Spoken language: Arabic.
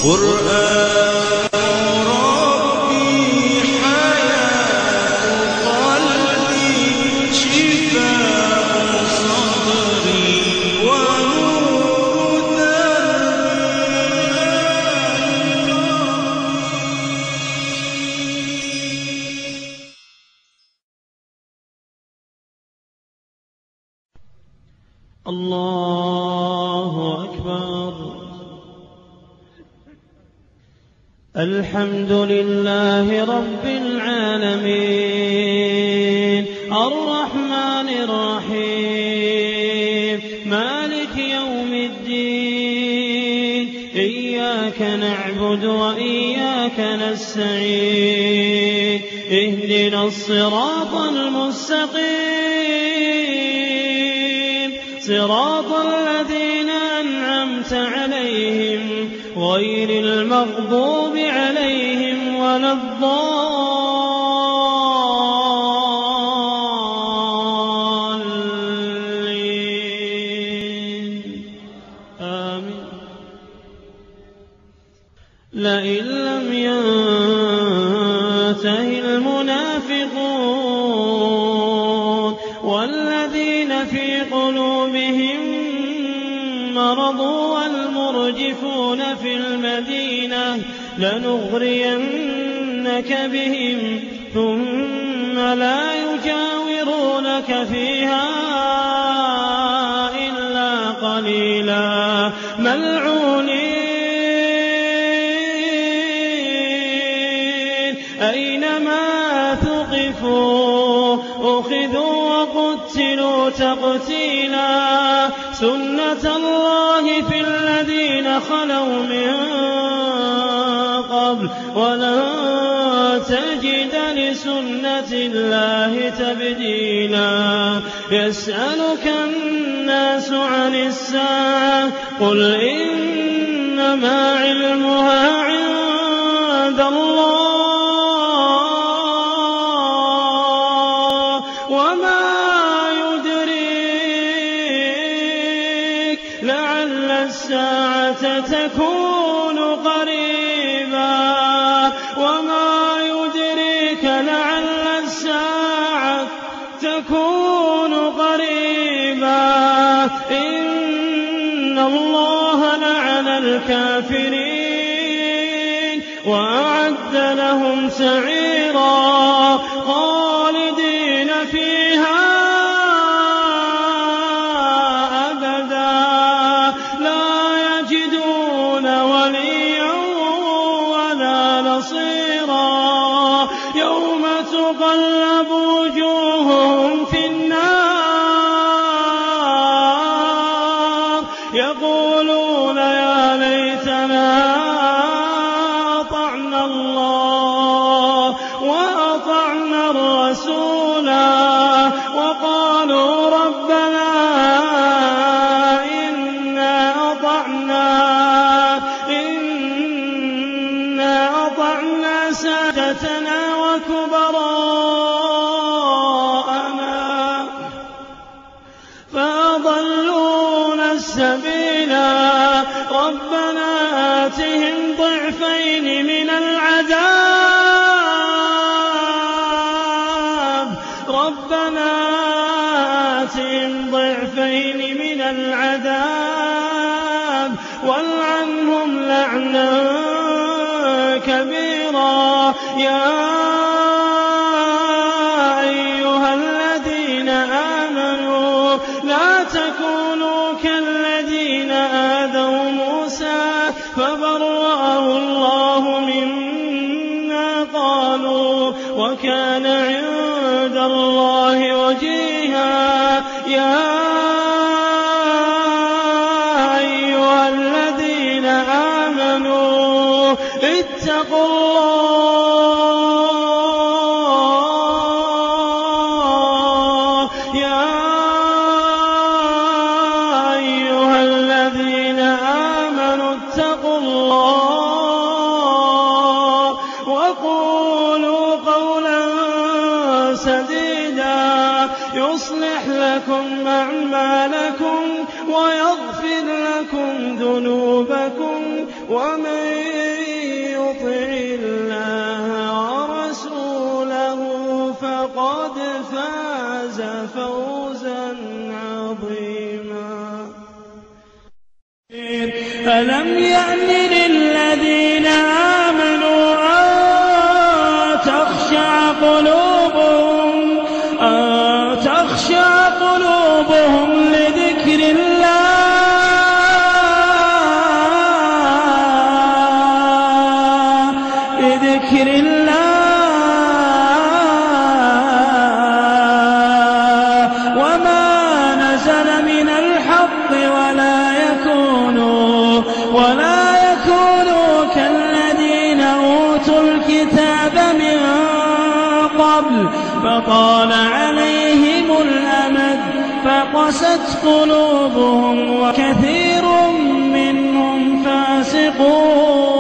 قرآن ربي حياة قلبي شفاء صدري ونور دربي. الله أكبر. الحمد لله رب العالمين الرحمن الرحيم مالك يوم الدين إياك نعبد وإياك نستعين اهدنا الصراط المستقيم صراط الذين أنعمت عليهم غير المغضوب عليهم ولا الضالين آمين. لئن لم ينته المنافقون والذين في قلوبهم مرض والمرجفون في المدينة لنغرينك بهم ثم لا يجاورونك فيها إلا قليلا ملعونين أينما ثقفوا أخذوا وقتلوا تقتيلا سنة الله في الذين خلوا من قبل ولن تجد لسنة الله تبديلا. يسألك الناس عن الساعة قل إنما علمها عند الله وما يدريك لعل الساعة تكون قريبا وما يدريك لعل الساعة تكون قريبا. إن الله لعن الكافرين وأعد لهم سعيرا خالدين فيها أبدا لا يجدون وليا ولا نصيرا. يوم تقلب وجوههم في النار يقولون يا ليتنا أطعنا الله وأطعنا الرسولا وقالوا ربنا إنا أطعنا سادتنا وكبراءنا فأضلونا السبيلا. ربنا آتهم ضعفين من العذاب والعنهم لعنا كبيرا. يا أيها الذين آمنوا لا تكونوا كالذين آذوا موسى فبرأه الله مما قالوا وكان عند الله وجيها. يا أيها الذين آمنوا اتقوا الله. يا أيها الذين آمنوا اتقوا الله وقولوا قولا سديدا يصلح لكم أعمالكم ويغفر لكم ذنوبكم ومن يطع الله ورسوله فقد فاز فوزا عظيما. ألم يأن للذين آمنوا أن تخشع قلوبهم لذكر الله وما نزل من الحق ولا يكونوا كالذين أوتوا الكتاب من قبل فطال عليهم الأمد فقست قلوبهم وكثير منهم فاسقون.